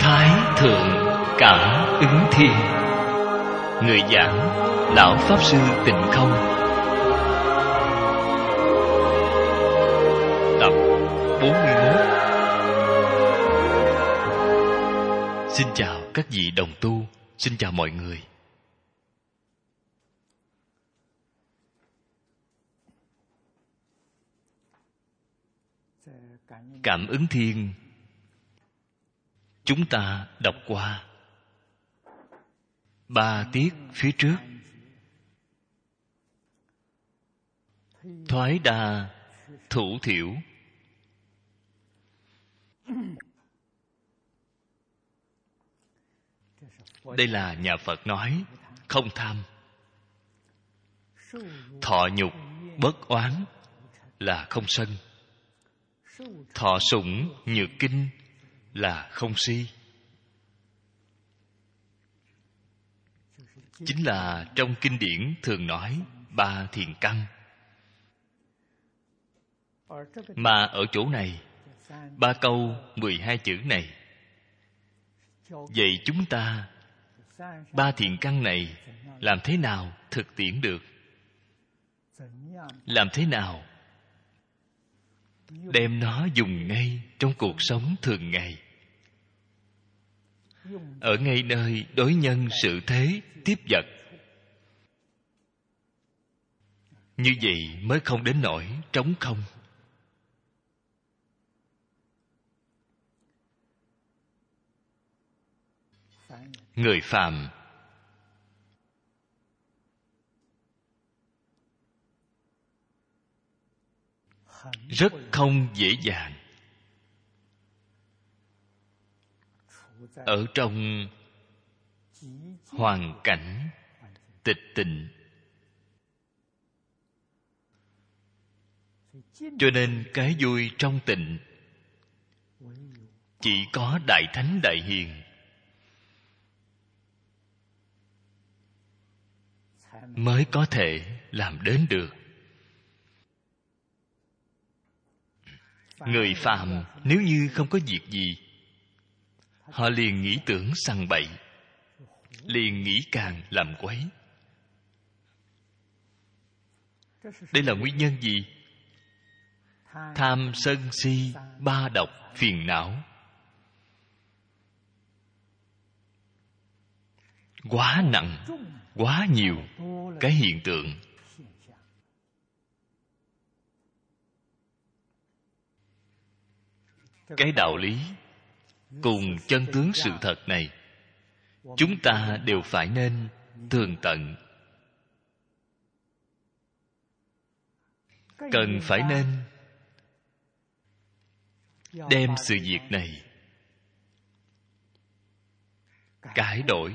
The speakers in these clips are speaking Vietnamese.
Thái Thượng Cảm Ứng Thiên. Người giảng Lão Pháp Sư Tịnh Không. Tập 41. Xin chào các vị đồng tu. Xin chào mọi người. Cảm Ứng Thiên chúng ta đọc qua 3 tiết phía trước. Thoái đa thủ thiểu. Đây là nhà Phật nói không tham. Thọ nhục bất oán là không sân. Thọ sủng nhược kinh là không si. Chính là trong kinh điển thường nói 3 thiền căn. Mà ở chỗ này 3 câu 12 chữ này vậy chúng ta 3 thiền căn này làm thế nào thực tiễn được? Làm thế nào đem nó dùng ngay trong cuộc sống thường ngày, ở ngay nơi đối nhân sự thế tiếp vật. Như vậy mới không đến nỗi trống không. Người phàm rất không dễ dàng ở trong hoàn cảnh tịch tịnh. Cho nên cái vui trong tịnh chỉ có đại thánh đại hiền mới có thể làm đến được. Người phàm nếu như không có việc gì, họ liền nghĩ tưởng sằng bậy, liền nghĩ càng làm quấy. Đây là nguyên nhân gì? Tham sân si 3 độc phiền não quá nặng, quá nhiều cái hiện tượng. Cái đạo lý cùng chân tướng sự thật này chúng ta đều phải nên tường tận, cần phải nên đem sự việc này cải đổi.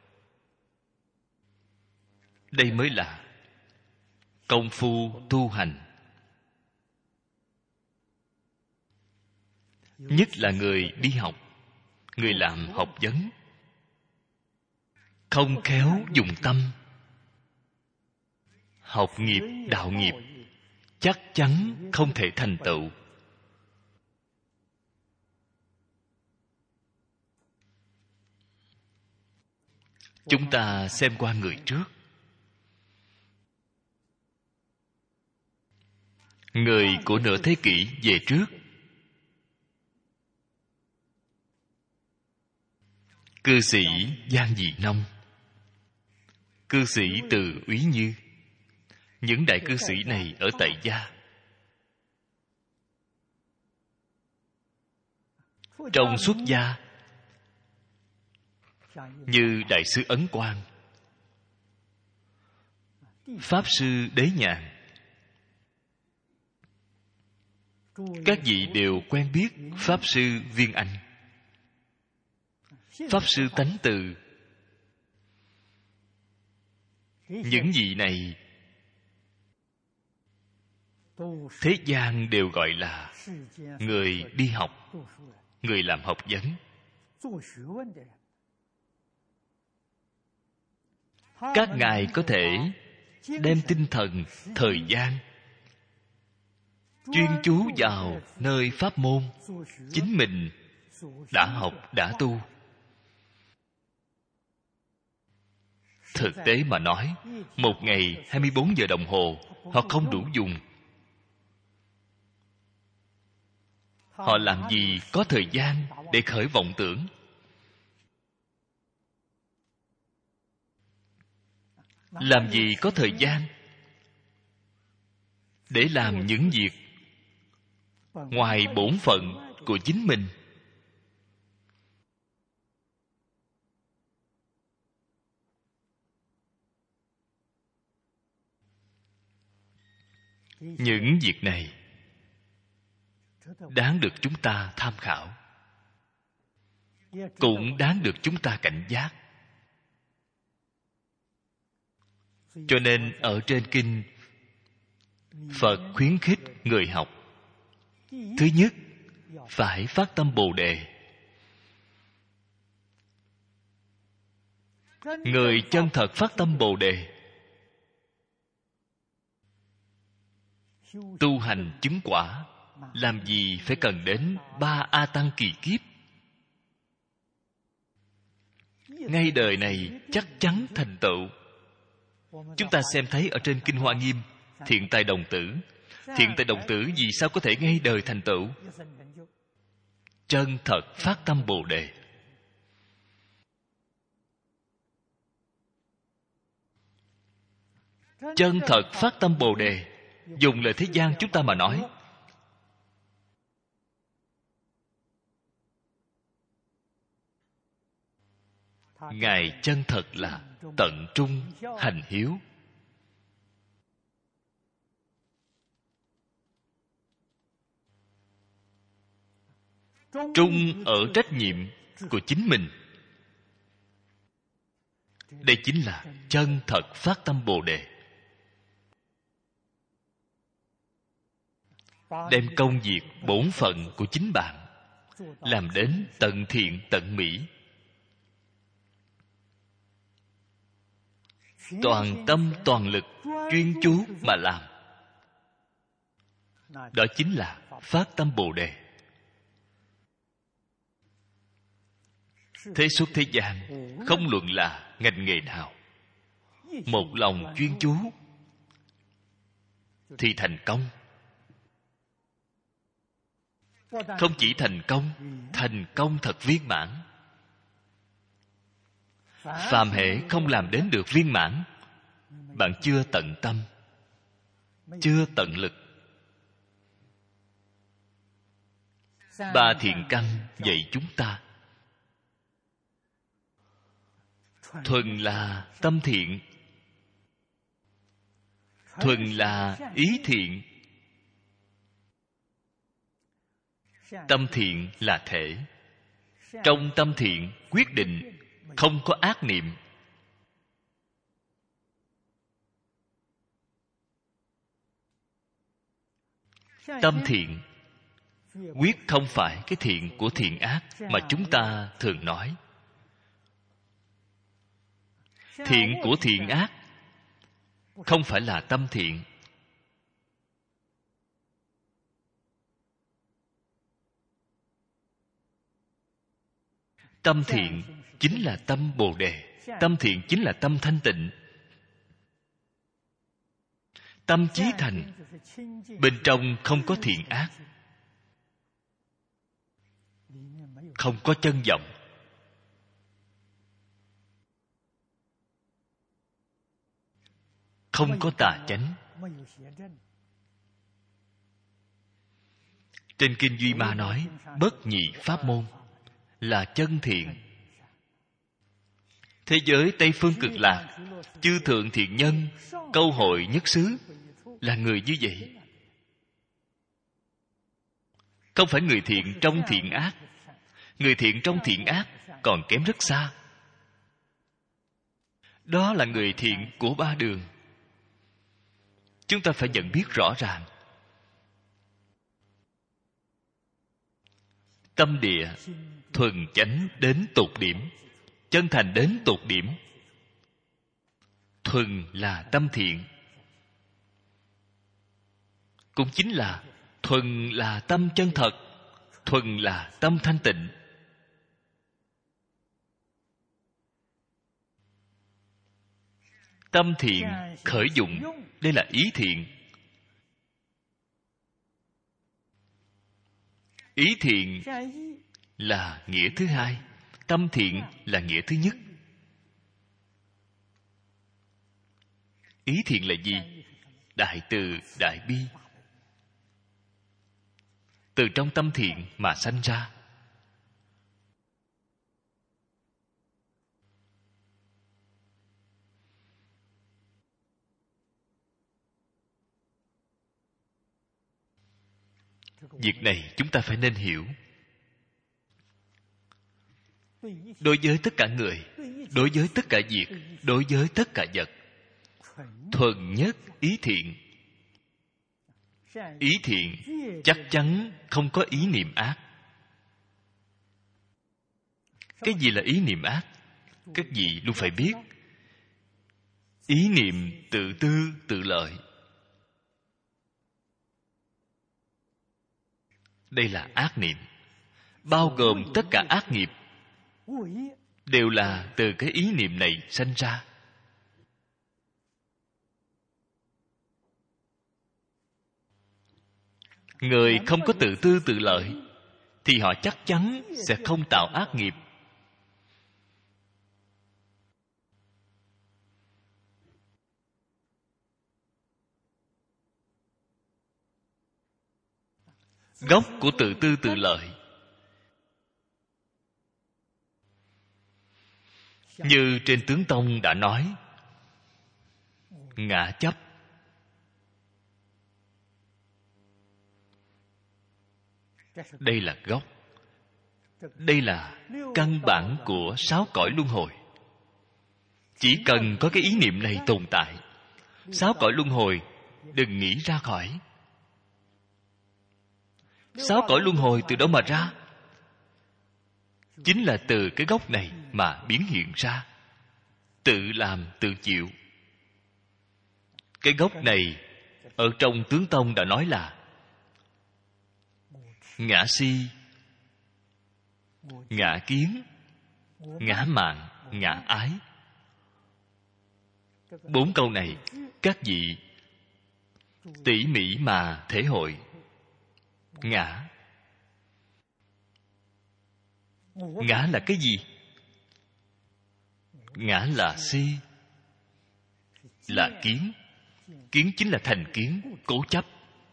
Đây mới là công phu tu hành. Nhất là người đi học, người làm học vấn, không khéo dùng tâm, học nghiệp, đạo nghiệp chắc chắn không thể thành tựu. Chúng ta xem qua người trước. Người của nửa thế kỷ về trước, cư sĩ Giang Dị Nông, cư sĩ Từ Úy Như, những đại cư sĩ này ở tại gia. Trong xuất gia, như Đại sư Ấn Quang, Pháp sư Đế Nhàn, các vị đều quen biết Pháp sư Viên Anh, Pháp sư Tánh Từ. Những vị này thế gian đều gọi là người đi học, người làm học vấn. Các ngài có thể đem tinh thần, thời gian chuyên chú vào nơi pháp môn chính mình đã học, đã tu, Thực tế mà nói, một ngày 24 giờ đồng hồ họ không đủ dùng. Họ làm gì có thời gian để khởi vọng tưởng? Làm gì có thời gian để làm những việc ngoài bổn phận của chính mình? Những việc này đáng được chúng ta tham khảo, cũng đáng được chúng ta cảnh giác. Cho nên ở trên kinh, Phật khuyến khích người học, thứ nhất, phải phát tâm Bồ Đề. Người chân thật phát tâm Bồ Đề, tu hành chứng quả, làm gì phải cần đến 3 A Tăng kỳ kiếp. Ngay đời này chắc chắn thành tựu. Chúng ta xem thấy ở trên Kinh Hoa Nghiêm, Thiện Tài Đồng Tử. Thiện Tài Đồng Tử vì sao có thể ngay đời thành tựu? Chân thật phát tâm Bồ Đề. Chân thật phát tâm Bồ Đề, dùng lời thế gian chúng ta mà nói, Ngài chân thật là tận trung hành hiếu. Trung ở trách nhiệm của chính mình. Đây chính là chân thật phát tâm Bồ Đề. Đem công việc bổn phận của chính bạn làm đến tận thiện tận mỹ, toàn tâm toàn lực chuyên chú mà làm. Đó chính là phát tâm Bồ Đề. Thế suốt thế gian, không luận là ngành nghề nào, một lòng chuyên chú thì thành công. Không chỉ thành công thật viên mãn. Phàm hệ không làm đến được viên mãn, bạn chưa tận tâm, chưa tận lực. 3 thiện căn dạy chúng ta, thuần là tâm thiện, thuần là ý thiện. Tâm thiện là thể. Trong tâm thiện quyết định không có ác niệm. Tâm thiện quyết không phải cái thiện của thiện ác mà chúng ta thường nói. Thiện của thiện ác không phải là tâm thiện. Tâm thiện chính là tâm Bồ Đề. Tâm thiện chính là tâm thanh tịnh. Tâm chí thành, bên trong không có thiện ác, không có chân vọng, không có tà chánh. Trên Kinh Duy Ma nói, bất nhị pháp môn là chân thiện. Thế giới Tây Phương Cực Lạc, chư thượng thiện nhân, câu hội nhất xứ là người như vậy. Không phải người thiện trong thiện ác. Người thiện trong thiện ác còn kém rất xa. Đó là người thiện của 3 đường. Chúng ta phải nhận biết rõ ràng. Tâm địa thuần chánh đến tột điểm, chân thành đến tột điểm. Thuần là tâm thiện, cũng chính là thuần là tâm chân thật, thuần là tâm thanh tịnh. Tâm thiện khởi dụng, đây là ý thiện. Ý thiện là nghĩa thứ hai, tâm thiện là nghĩa thứ nhất. Ý thiện là gì? Đại từ, đại bi. Từ trong tâm thiện mà sanh ra. Việc này chúng ta phải nên hiểu. Đối với tất cả người, đối với tất cả việc, đối với tất cả vật, thuần nhất ý thiện. Ý thiện chắc chắn không có ý niệm ác. Cái gì là ý niệm ác? Các vị luôn phải biết. Ý niệm tự tư tự lợi, đây là ác niệm. Bao gồm tất cả ác nghiệp đều là từ cái ý niệm này sanh ra. Người không có tự tư tự lợi thì họ chắc chắn sẽ không tạo ác nghiệp. Gốc của tự tư tự lợi, như trên Tướng Tông đã nói, ngã chấp. Đây là gốc. Đây là căn bản của 6 cõi luân hồi. Chỉ cần có cái ý niệm này tồn tại, 6 cõi luân hồi đừng nghĩ ra khỏi. 6 cõi luân hồi từ đâu mà ra? Chính là từ cái gốc này mà biến hiện ra. Tự làm tự chịu. Cái gốc này ở trong Tướng Tông đã nói là ngã si, ngã kiến, ngã mạn, ngã ái. 4 câu này các vị tỉ mỉ mà thể hội. Ngã. Ngã là cái gì? Ngã là si, là kiến. Kiến chính là thành kiến, cố chấp.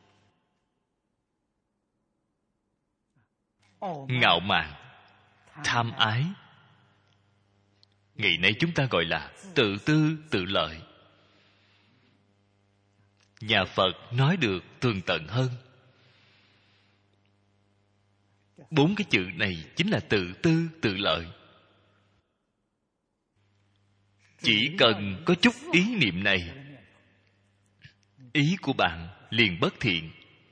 Ngạo mạn, tham ái. Ngày nay chúng ta gọi là tự tư tự lợi. Nhà Phật nói được tường tận hơn. 4 cái chữ này chính là tự tư tự lợi. Chỉ cần có chút ý niệm này, ý của bạn liền bất thiện.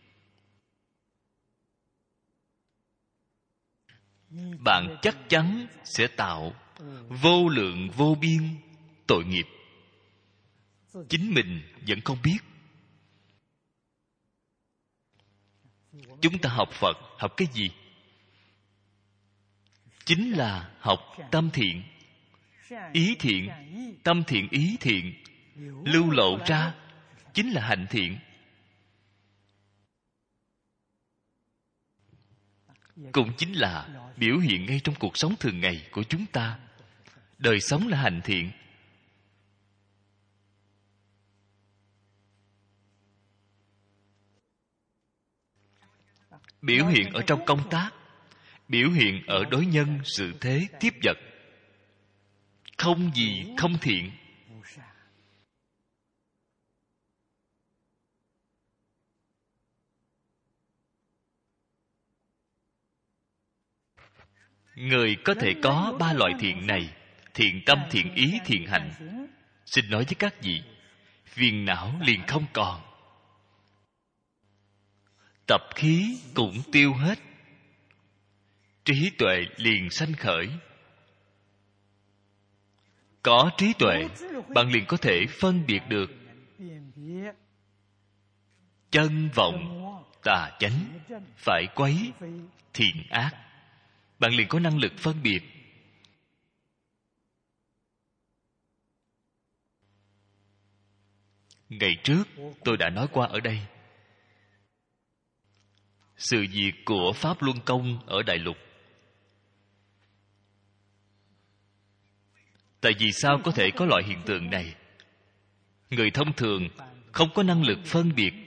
Bạn chắc chắn sẽ tạo vô lượng vô biên tội nghiệp. Chính mình vẫn không biết. Chúng ta học Phật học cái gì? Chính là học tâm thiện, ý thiện. Tâm thiện, ý thiện lưu lộ ra chính là hạnh thiện. Cũng chính là biểu hiện ngay trong cuộc sống thường ngày của chúng ta. Đời sống là hạnh thiện. Biểu hiện ở trong công tác, biểu hiện ở đối nhân sự thế tiếp vật. Không gì không thiện. Người có thể có 3 loại thiện này: thiện tâm, thiện ý, thiện hành. Xin nói với các vị, phiền não liền không còn, tập khí cũng tiêu hết, trí tuệ liền sanh khởi. Có trí tuệ, bạn liền có thể phân biệt được chân vọng, tà chánh, phải quấy, thiện ác. Bạn liền có năng lực phân biệt. Ngày trước tôi đã nói qua ở đây, sự việc của Pháp Luân Công ở Đại Lục. Tại vì sao có thể có loại hiện tượng này? Người thông thường không có năng lực phân biệt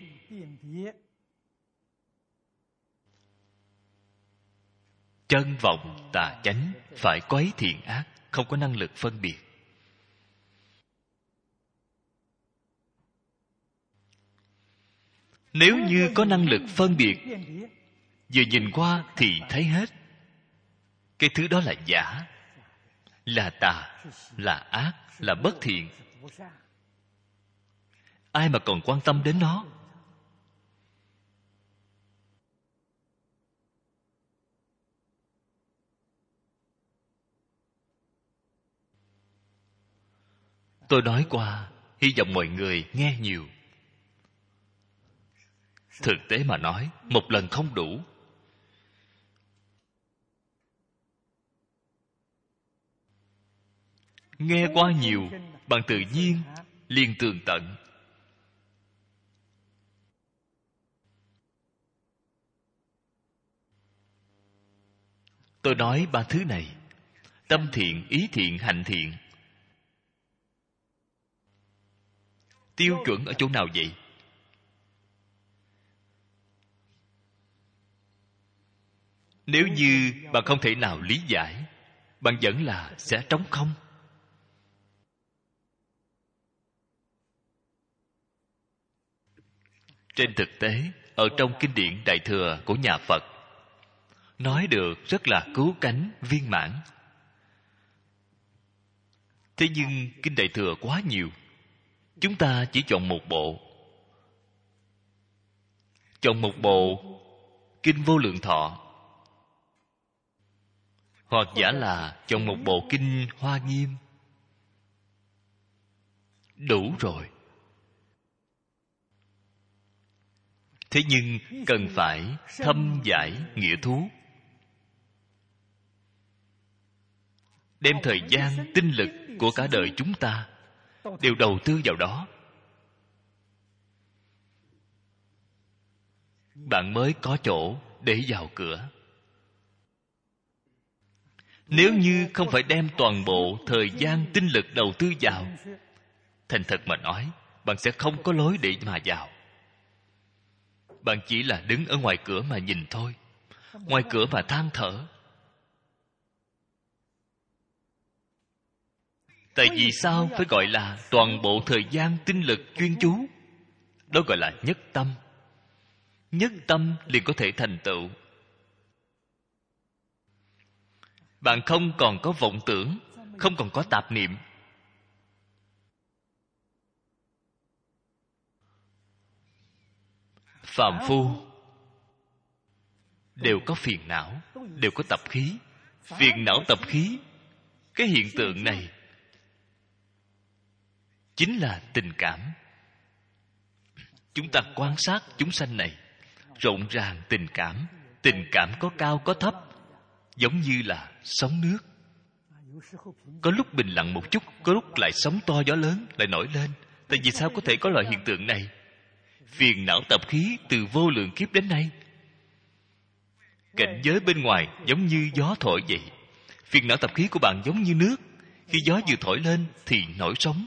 chân vọng tà chánh, phải quấy thiện ác, không có năng lực phân biệt. Nếu như có năng lực phân biệt, vừa nhìn qua thì thấy hết. Cái thứ đó là giả, là tà, là ác, là bất thiện. Ai mà còn quan tâm đến nó? Tôi nói qua, hy vọng mọi người nghe nhiều. Thực tế mà nói, một lần không đủ. Nghe qua nhiều, bạn tự nhiên liền tường tận. Tôi nói ba thứ này: tâm thiện, ý thiện, hành thiện. Tiêu chuẩn ở chỗ nào vậy? Nếu như bạn không thể nào lý giải, bạn vẫn là sẽ trống không. Trên thực tế, ở trong kinh điển Đại Thừa của nhà Phật, nói được rất là cứu cánh, viên mãn. Thế nhưng kinh Đại Thừa quá nhiều, chúng ta chỉ chọn một bộ. Chọn một bộ kinh Vô Lượng Thọ, hoặc giả là chọn một bộ kinh Hoa Nghiêm. Đủ rồi. Thế nhưng cần phải thâm giải nghĩa thú, đem thời gian, tinh lực của cả đời chúng ta đều đầu tư vào đó, bạn mới có chỗ để vào cửa. Nếu như không phải đem toàn bộ thời gian, tinh lực đầu tư vào, thành thật mà nói, bạn sẽ không có lối để mà vào. Bạn chỉ là đứng ở ngoài cửa mà nhìn thôi, ngoài cửa mà than thở. Tại vì sao phải gọi là toàn bộ thời gian, tinh lực chuyên chú? Đó gọi là nhất tâm. Nhất tâm liền có thể thành tựu. Bạn không còn có vọng tưởng, không còn có tạp niệm. Phàm phu đều có phiền não, đều có tập khí. Phiền não tập khí, cái hiện tượng này chính là tình cảm. Chúng ta quan sát chúng sanh này, rộn ràng tình cảm. Tình cảm có cao có thấp, giống như là sóng nước. Có lúc bình lặng một chút, có lúc lại sóng to gió lớn, lại nổi lên. Tại vì sao có thể có loại hiện tượng này? Phiền não tập khí từ vô lượng kiếp đến nay. Cảnh giới bên ngoài giống như gió thổi vậy. Phiền não tập khí của bạn giống như nước, khi gió vừa thổi lên thì nổi sóng.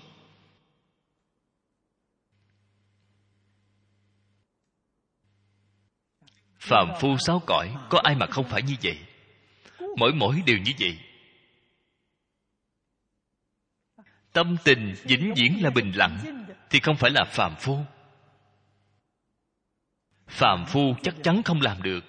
Phàm phu sáu cõi, có ai mà không phải như vậy? Mỗi đều như vậy. Tâm tình vĩnh viễn là bình lặng thì không phải là phàm phu. Phàm phu chắc chắn không làm được.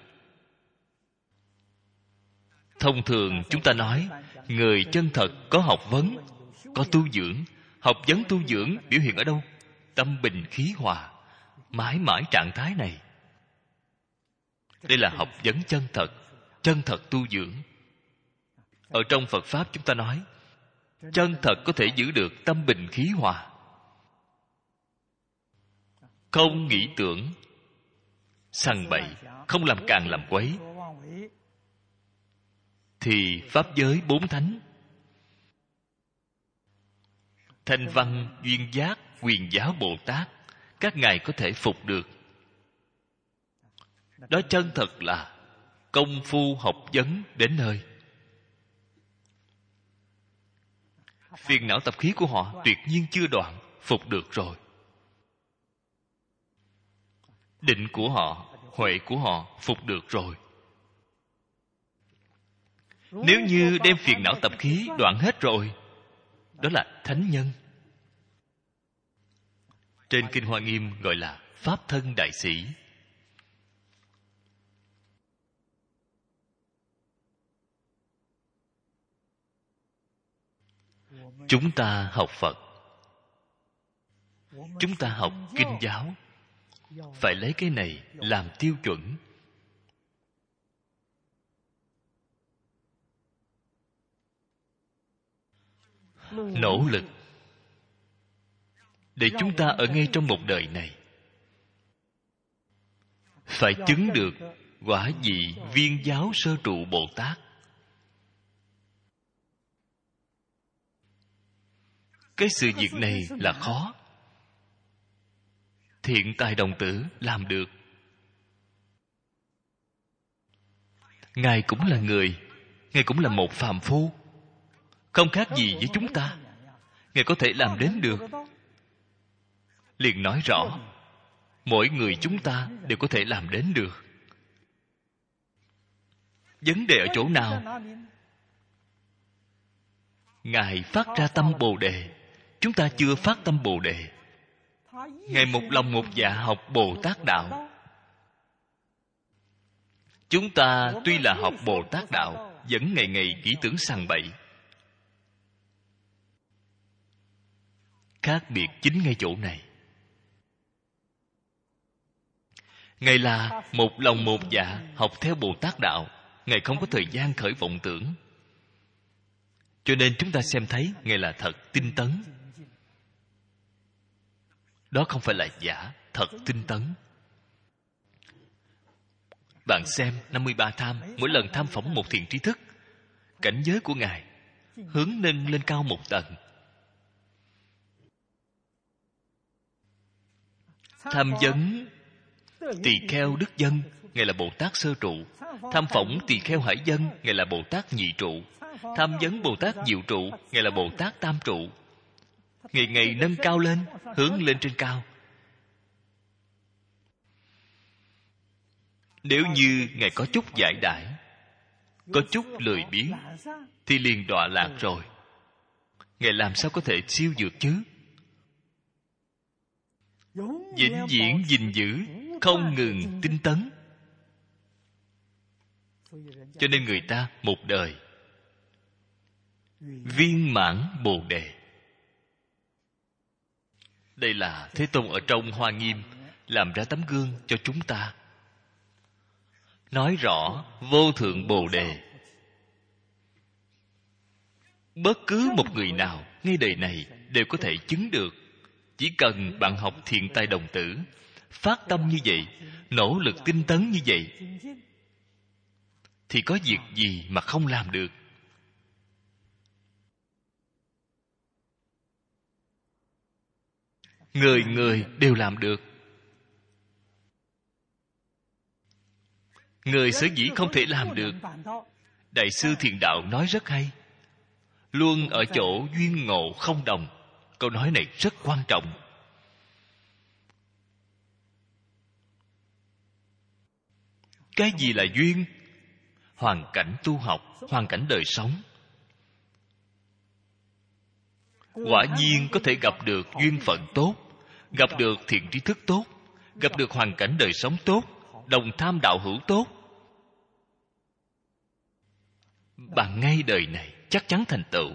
Thông thường chúng ta nói, người chân thật có học vấn, có tu dưỡng. Học vấn tu dưỡng biểu hiện ở đâu? Tâm bình khí hòa, mãi mãi trạng thái này. Đây là học vấn chân thật tu dưỡng. Ở trong Phật Pháp chúng ta nói, chân thật có thể giữ được tâm bình khí hòa, không nghĩ tưởng sằng bậy, không làm càng làm quấy, thì pháp giới bốn thánh, Thanh Văn, Duyên Giác, Quyền Giáo Bồ Tát các ngài có thể phục được. Đó chân thật là công phu học vấn đến nơi. Phiền não tập khí của họ tuyệt nhiên chưa đoạn, phục được rồi. Định của họ, huệ của họ phục được rồi. Nếu như đem phiền não tập khí đoạn hết rồi, đó là thánh nhân. Trên Kinh Hoa Nghiêm gọi là Pháp thân đại sĩ. Chúng ta học Phật, chúng ta học Kinh giáo, phải lấy cái này làm tiêu chuẩn. Nỗ lực để chúng ta ở ngay trong một đời này phải chứng được quả vị Viên giáo sơ trụ Bồ Tát. Cái sự việc này là khó. Thiện tài đồng tử làm được. Ngài cũng là người, Ngài cũng là một phàm phu, không khác gì với chúng ta. Ngài có thể làm đến được. Liền nói rõ, mỗi người chúng ta đều có thể làm đến được. Vấn đề ở chỗ nào? Ngài phát ra tâm Bồ Đề, chúng ta chưa phát tâm Bồ Đề. Ngài một lòng một dạ học Bồ Tát đạo. Chúng ta tuy là học Bồ Tát đạo, vẫn ngày ngày ý tưởng sằng bậy. Khác biệt chính ngay chỗ này. Ngài là một lòng một dạ học theo Bồ Tát đạo. Ngài không có thời gian khởi vọng tưởng. Cho nên chúng ta xem thấy Ngài là thật tinh tấn. Đó không phải là giả, thật tinh tấn. Bạn xem 53 tham, mỗi lần tham phỏng một thiện tri thức, cảnh giới của Ngài hướng lên cao một tầng. Tham vấn tỳ kheo đức dân, Ngài là Bồ Tát sơ trụ. Tham phỏng tỳ kheo hải dân, Ngài là Bồ Tát nhị trụ. Tham vấn Bồ Tát diệu trụ, Ngài là Bồ Tát tam trụ. Ngày ngày nâng cao lên, hướng lên trên cao. Nếu như Ngài có chút giải đãi, có chút lười biếng, thì liền đọa lạc rồi. Ngài làm sao có thể siêu vượt chứ? Vĩnh viễn gìn giữ, không ngừng tinh tấn. Cho nên người ta một đời viên mãn Bồ Đề. Đây là Thế Tôn ở trong Hoa Nghiêm làm ra tấm gương cho chúng ta, nói rõ vô thượng Bồ Đề. Bất cứ một người nào ngay đời này đều có thể chứng được. Chỉ cần bạn học thiện tài đồng tử, phát tâm như vậy, nỗ lực tinh tấn như vậy, thì có việc gì mà không làm được? Người người đều làm được. Người sở dĩ không thể làm được, Đại sư Thiền Đạo nói rất hay. Luôn ở chỗ duyên ngộ không đồng. Câu nói này rất quan trọng. Cái gì là duyên? Hoàn cảnh tu học, hoàn cảnh đời sống. Quả nhiên có thể gặp được duyên phận tốt, gặp được thiện tri thức tốt, gặp được hoàn cảnh đời sống tốt, đồng tham đạo hữu tốt. Bạn ngay đời này chắc chắn thành tựu.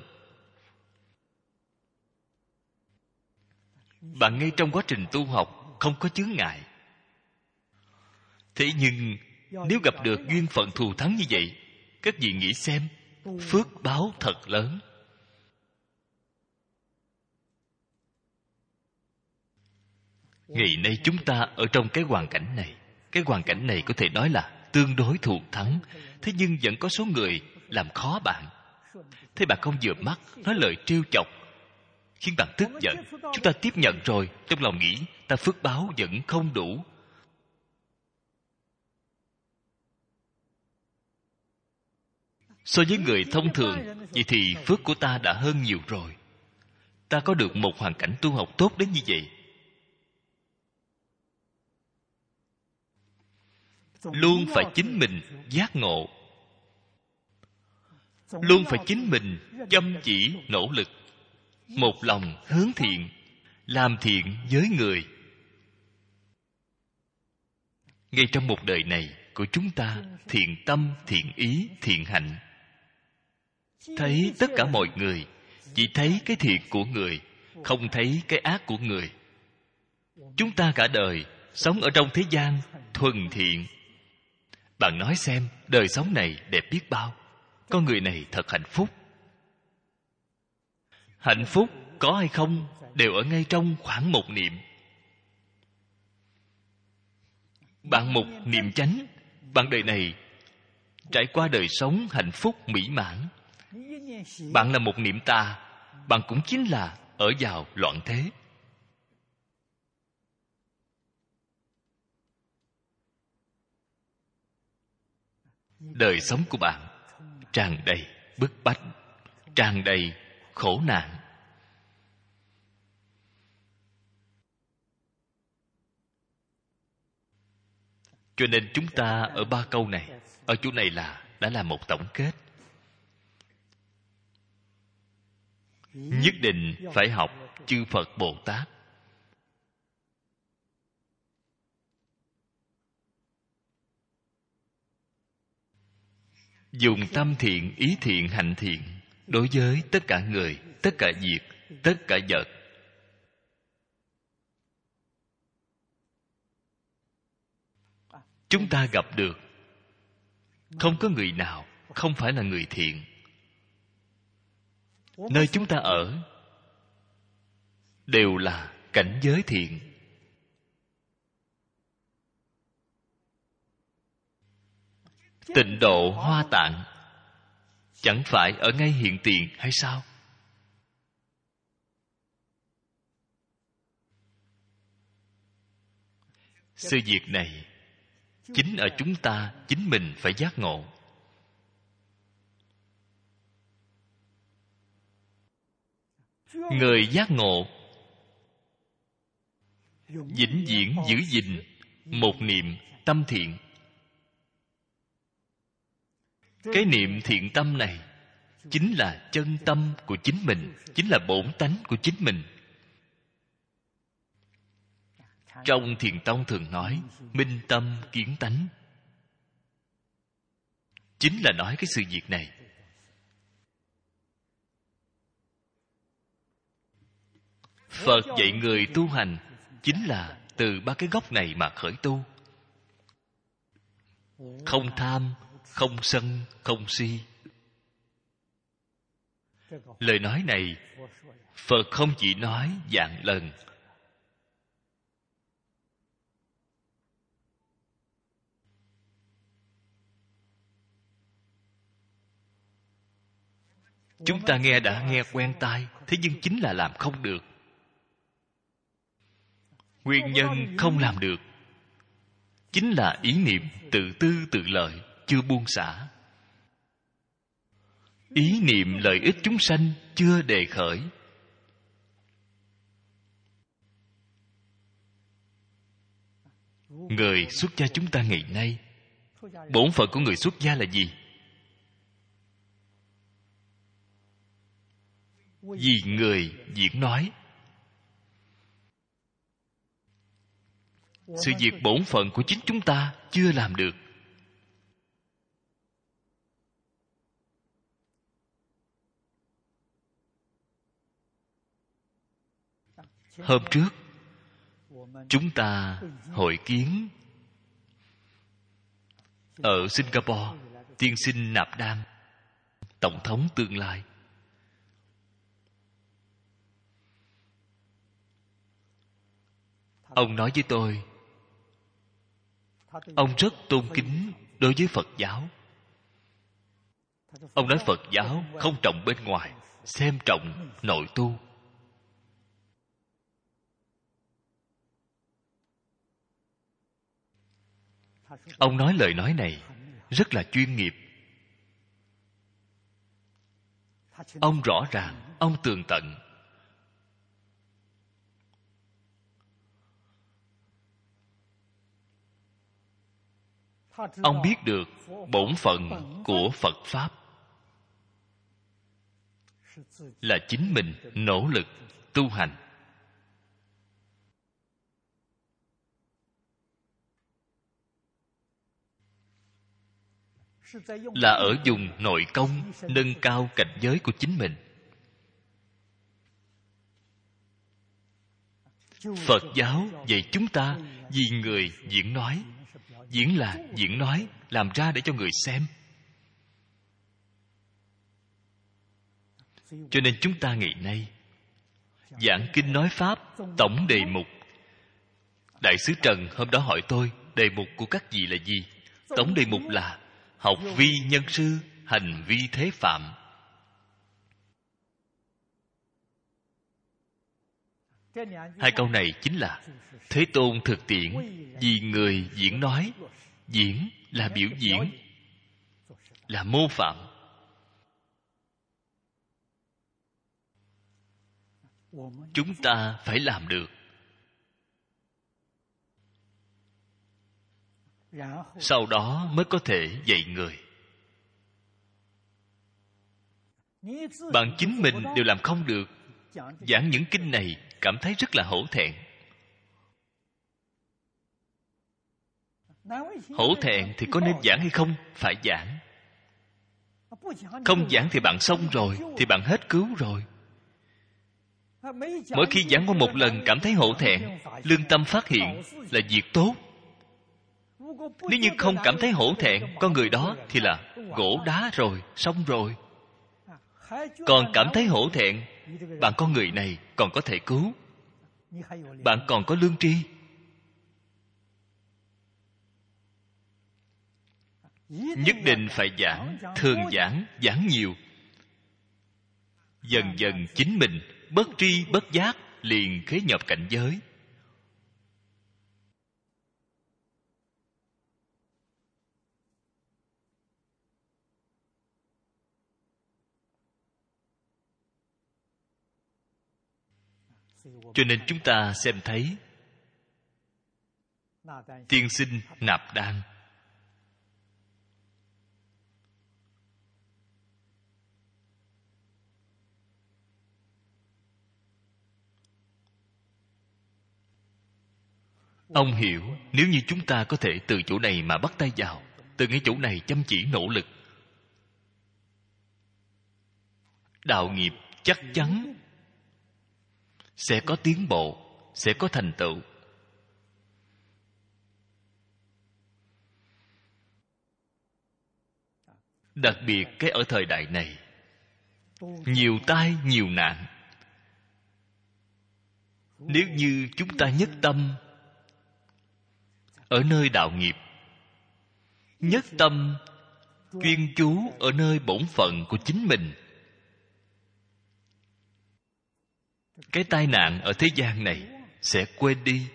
Bạn ngay trong quá trình tu học không có chướng ngại. Thế nhưng nếu gặp được duyên phận thù thắng như vậy, các vị nghĩ xem, phước báo thật lớn. Ngày nay chúng ta ở trong cái hoàn cảnh này. Cái hoàn cảnh này có thể nói là tương đối thù thắng. Thế nhưng vẫn có số người làm khó bạn. Thế bạn không vừa mắt, nói lời trêu chọc, khiến bạn tức giận. Chúng ta tiếp nhận rồi, trong lòng nghĩ ta phước báo vẫn không đủ. So với người thông thường, vậy thì phước của ta đã hơn nhiều rồi. Ta có được một hoàn cảnh tu học tốt đến như vậy. Luôn phải chính mình giác ngộ, luôn phải chính mình chăm chỉ nỗ lực, một lòng hướng thiện, làm thiện với người. Ngay trong một đời này của chúng ta, thiện tâm, thiện ý, thiện hạnh, thấy tất cả mọi người chỉ thấy cái thiện của người, không thấy cái ác của người. Chúng ta cả đời sống ở trong thế gian thuần thiện. Bạn nói xem, đời sống này đẹp biết bao. Con người này thật hạnh phúc. Hạnh phúc có hay không đều ở ngay trong khoảng một niệm. Bạn một niệm chánh, bạn đời này trải qua đời sống hạnh phúc mỹ mãn. Bạn là một niệm tà, bạn cũng chính là ở vào loạn thế. Đời sống của bạn tràn đầy bức bách, tràn đầy khổ nạn. Cho nên chúng ta ở ba câu này, ở chỗ này là đã là một tổng kết. Nhất định phải học chư Phật Bồ Tát. Dùng tâm thiện, ý thiện, hạnh thiện đối với tất cả người, tất cả việc, tất cả vật. Chúng ta gặp được, không có người nào không phải là người thiện. Nơi chúng ta ở đều là cảnh giới thiện. Tịnh độ Hoa Tạng chẳng phải ở ngay hiện tiền hay sao? Sự việc này chính ở chúng ta chính mình phải giác ngộ. Người giác ngộ vĩnh viễn giữ gìn một niệm tâm thiện. Cái niệm thiện tâm này chính là chân tâm của chính mình, chính là bổn tánh của chính mình. Trong Thiền Tông thường nói minh tâm kiến tánh, chính là nói cái sự việc này. Phật dạy người tu hành chính là từ ba cái gốc này mà khởi tu. Không tham, không sân, không si. Lời nói này Phật không chỉ nói vạn lần. Chúng ta nghe đã nghe quen tai, thế nhưng chính là làm không được. Nguyên nhân không làm được chính là ý niệm tự tư tự lợi chưa buông xả. Ý niệm lợi ích chúng sanh chưa đề khởi. Người xuất gia chúng ta ngày nay, bổn phận của người xuất gia là gì? Vì người diễn nói. Sự việc bổn phận của chính chúng ta chưa làm được. Hôm trước chúng ta hội kiến ở Singapore tiên sinh Nạp Đan, tổng thống tương lai. Ông nói với tôi, ông rất tôn kính đối với Phật giáo. Ông nói Phật giáo không trọng bên ngoài, xem trọng nội tu. Ông nói lời nói này rất là chuyên nghiệp. Ông rõ ràng, ông tường tận. Ông biết được bổn phận của Phật Pháp là chính mình nỗ lực tu hành. Là ở dùng nội công nâng cao cảnh giới của chính mình. Phật giáo dạy chúng ta vì người diễn nói. Diễn là diễn nói, làm ra để cho người xem. Cho nên chúng ta ngày nay giảng kinh nói Pháp, tổng đề mục. Đại sứ Trần hôm đó hỏi tôi, đề mục của các vị là gì? Tổng đề mục là học vi nhân sư, hành vi thế phạm. Hai câu này chính là Thế Tôn thực tiễn vì người diễn nói. Diễn là biểu diễn, là mô phạm. Chúng ta phải làm được. Sau đó mới có thể dạy người. Bạn chính mình đều làm không được, giảng những kinh này cảm thấy rất là hổ thẹn. Hổ thẹn thì có nên giảng hay không? Phải giảng. Không giảng thì bạn xong rồi, thì bạn hết cứu rồi. Mỗi khi giảng qua một lần cảm thấy hổ thẹn, lương tâm phát hiện là việc tốt. Nếu như không cảm thấy hổ thẹn, con người đó thì là gỗ đá rồi, xong rồi. Còn cảm thấy hổ thẹn, bạn con người này còn có thể cứu. Bạn còn có lương tri. Nhất định phải giảng, thường giảng, giảng nhiều. Dần dần chính mình bất tri bất giác liền khế nhập cảnh giới. Cho nên chúng ta xem thấy tiên sinh Nạp Đan ông hiểu, nếu như chúng ta có thể từ chỗ này mà bắt tay vào, từ ngay chỗ này chăm chỉ nỗ lực, đạo nghiệp chắc chắn sẽ có tiến bộ, sẽ có thành tựu. Đặc biệt cái ở thời đại này, nhiều tai nhiều nạn. Nếu như chúng ta nhất tâm ở nơi đạo nghiệp, nhất tâm chuyên chú ở nơi bổn phận của chính mình, cái tai nạn ở thế gian này sẽ quên đi.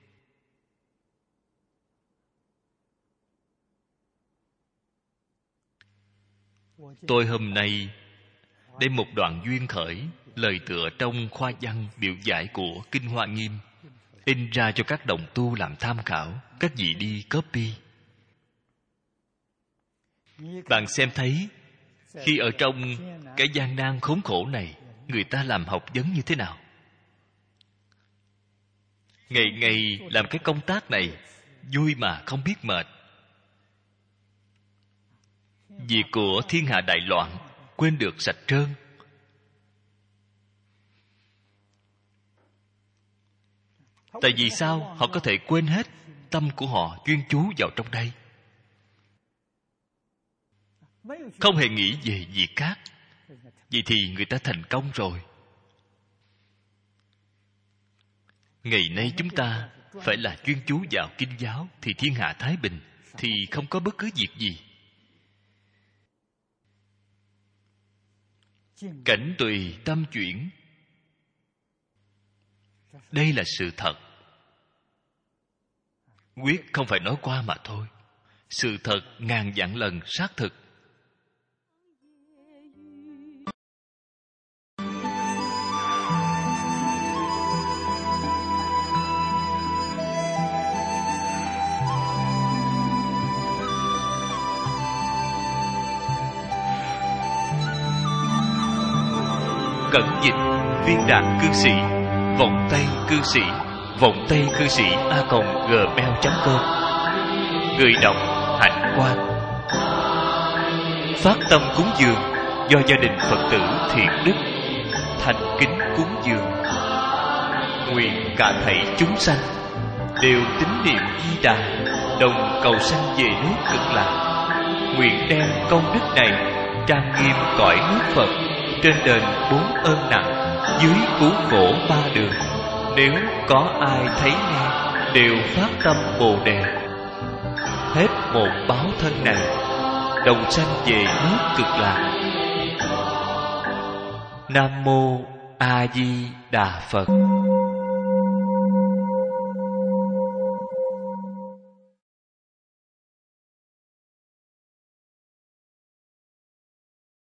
Tôi hôm nay đem một đoạn duyên khởi, lời tựa trong khoa văn biểu giải của Kinh Hoa Nghiêm, in ra cho các đồng tu làm tham khảo. Các vị đi copy. Bạn xem thấy khi ở trong cái gian nan khốn khổ này, người ta làm học vấn như thế nào? Ngày ngày làm cái công tác này vui mà không biết mệt. Việc của thiên hạ đại loạn quên được sạch trơn. Tại vì sao họ có thể quên hết? Tâm của họ chuyên chú vào trong đây, không hề nghĩ về việc khác. Vậy thì người ta thành công rồi. Ngày nay chúng ta phải là chuyên chú vào kinh giáo, thì thiên hạ thái bình, thì không có bất cứ việc gì. Cảnh tùy tâm chuyển, đây là sự thật, quyết không phải nói qua mà thôi. Sự thật ngàn vạn lần xác thực. Cẩn dịch viên đạn cư sĩ, vọng tay cư sĩ, vọng tay cư sĩ @gmail.com. Người đọc Hạnh Quang. Phát tâm cúng dường do gia đình Phật tử Thiện Đức thành kính cúng dường. Nguyện cả thảy chúng sanh đều tín niệm Di Đà, đồng cầu sanh về nước Cực Lạc. Nguyện đem công đức này trang nghiêm cõi nước Phật, trên đền 4 ơn nặng, dưới cứu khổ 3 đường. Nếu có ai thấy nghe, đều phát tâm Bồ Đề. Hết một báo thân này, đồng sanh về nước Cực Lạc. Nam mô A Di Đà Phật.